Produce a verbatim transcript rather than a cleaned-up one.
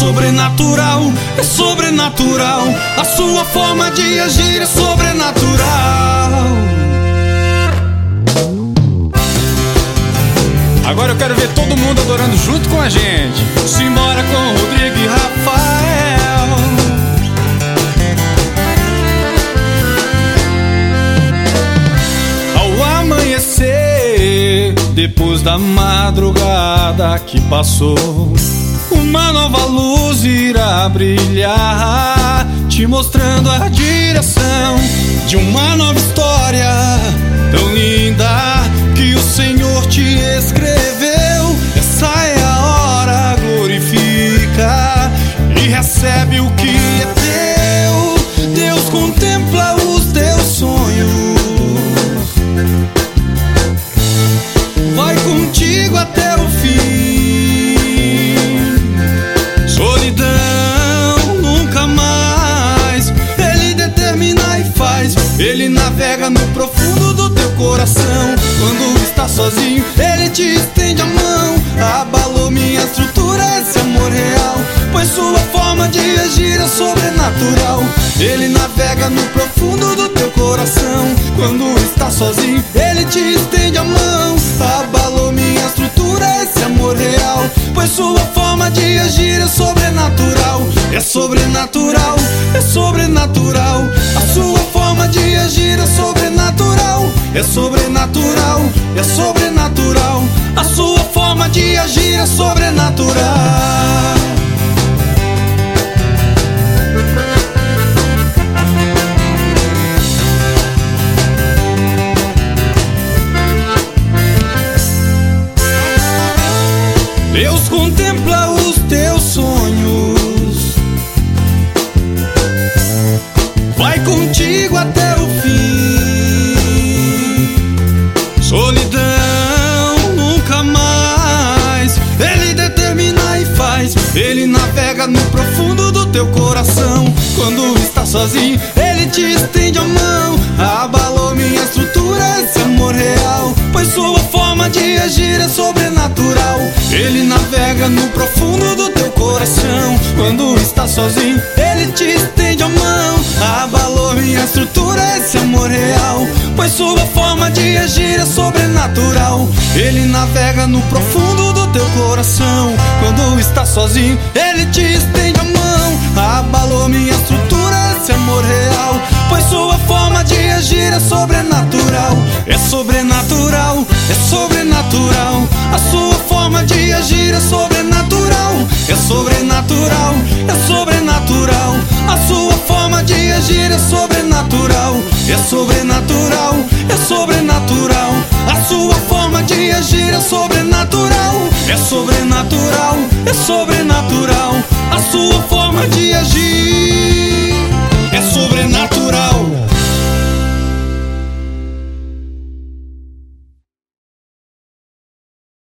sobrenatural, é sobrenatural. A sua forma de agir é sobrenatural. Agora eu quero ver todo mundo adorando junto com a gente. Simbora com Rodrigo e Rafael. Ao amanhecer, depois da madrugada que passou, uma nova luz irá brilhar, te mostrando a direção de uma nova história tão linda que o Senhor te escreveu. Essa é a hora, glorifica e recebe o que é teu. Deus contempla os teus sonhos, vai contigo até o fim. Solidão nunca mais, Ele determina e faz. Ele navega no profundo do teu coração. Quando está sozinho, Ele te estende a mão. Abalou minha estrutura, esse amor real, pois sua forma de agir é sobrenatural. Ele navega no profundo do teu coração. Quando está sozinho, Ele te estende a mão. Abalou minha estrutura, esse amor real, pois sua forma de agir é sobrenatural. É sobrenatural, é sobrenatural. A sua forma de agir é sobrenatural. É sobrenatural, é sobrenatural. A sua forma de agir é sobrenatural. Deus contempla os teus sonhos, vai contigo até o fim. Solidão nunca mais, Ele determina e faz. Ele navega no profundo do teu coração. Quando está sozinho, Ele te estende a mão. Abalou minha estrutura, esse amor real, pois sua forma de agir é sobrenatural. Ele navega no profundo do teu coração. Quando está sozinho, Ele te estende a mão. Abalou minha estrutura, esse amor real, pois sua forma de agir é sobrenatural. Ele navega no profundo do teu coração. Quando está sozinho, Ele te estende a mão. Abalou minha estrutura, esse amor real, pois sua forma de agir é sobrenatural. É sobrenatural, é sobrenatural. A sua forma de agir é sobrenatural. É sobrenatural, é sobrenatural. A sua forma de agir é sobrenatural. É sobrenatural.